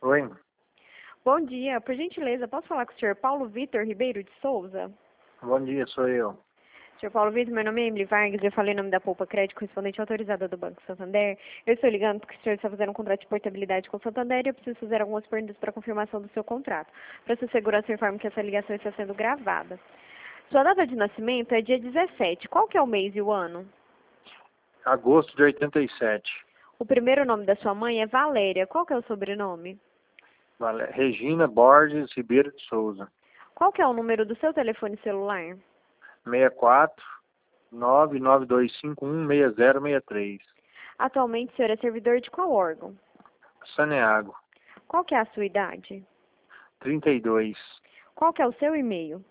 Oi, Bom dia, por gentileza, posso falar com o senhor Paulo Vitor Ribeiro de Souza? bom dia, sou eu. Senhor Paulo Vitor, meu nome é Emily Vargas, eu falei em nome da Poupa Crédito, correspondente autorizada do Banco Santander. Eu estou ligando porque o senhor está fazendo um contrato de portabilidade com o Santander e eu preciso fazer algumas perguntas para confirmação do seu contrato. Para sua segurança, eu informo que essa ligação está sendo gravada. Sua data de nascimento é dia 17. Qual que é o mês e o ano? Agosto de 87. O primeiro nome da sua mãe é Valéria. Qual que é o sobrenome? Regina Borges Ribeiro de Souza. Qual que é o número do seu telefone celular? 64 992516063. Atualmente, o senhor é servidor de qual órgão? Saneago. Qual que é a sua idade? 32. Qual que é o seu e-mail?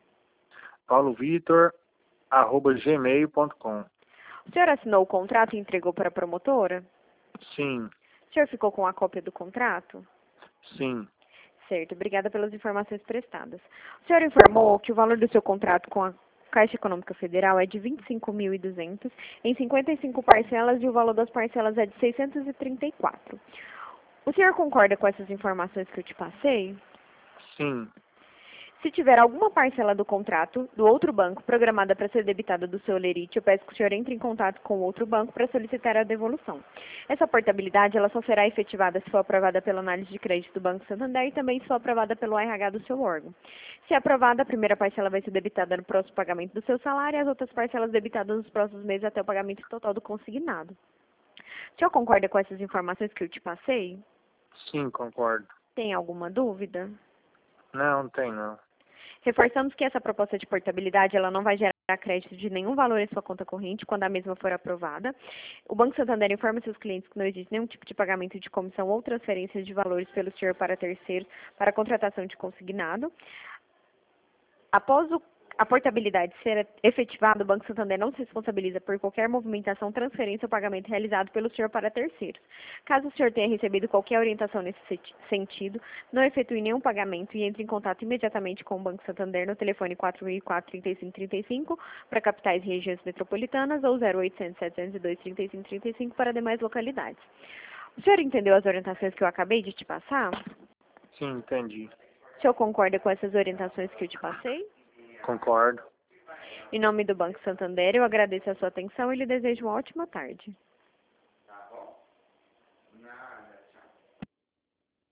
paulovitor@gmail.com. O senhor assinou o contrato e entregou para a promotora? Sim, O senhor ficou com a cópia do contrato? sim, Certo, obrigada pelas informações prestadas. O senhor informou que o valor do seu contrato com a Caixa Econômica Federal é de R$ 25.200 em 55 parcelas e o valor das parcelas é de R$ 634. O senhor concorda com essas informações que eu te passei? sim. Se tiver alguma parcela do contrato do outro banco programada para ser debitada do seu lerite, eu peço que o senhor entre em contato com o outro banco para solicitar a devolução. Essa portabilidade ela só será efetivada se for aprovada pela análise de crédito do Banco Santander e também se for aprovada pelo RH do seu órgão. Se aprovada, a primeira parcela vai ser debitada no próximo pagamento do seu salário e as outras parcelas debitadas nos próximos meses até o pagamento total do consignado. O senhor concorda com essas informações que eu te passei? Sim, concordo. Tem alguma dúvida? Não tem não. Reforçamos que essa proposta de portabilidade ela não vai gerar crédito de nenhum valor em sua conta corrente quando a mesma for aprovada. O Banco Santander informa seus clientes que não existe nenhum tipo de pagamento de comissão ou transferência de valores pelo senhor para terceiros para a contratação de consignado. Após a portabilidade ser efetivada, o Banco Santander não se responsabiliza por qualquer movimentação, transferência ou pagamento realizado pelo senhor para terceiros. Caso o senhor tenha recebido qualquer orientação nesse sentido, não efetue nenhum pagamento e entre em contato imediatamente com o Banco Santander no telefone 4004-3535 para capitais e regiões metropolitanas ou 0800-702-3535 para demais localidades. O senhor entendeu as orientações que eu acabei de te passar? Sim, entendi. O senhor concorda com essas orientações que eu te passei? Concordo. Em nome do Banco Santander, eu agradeço a sua atenção e lhe desejo uma ótima tarde.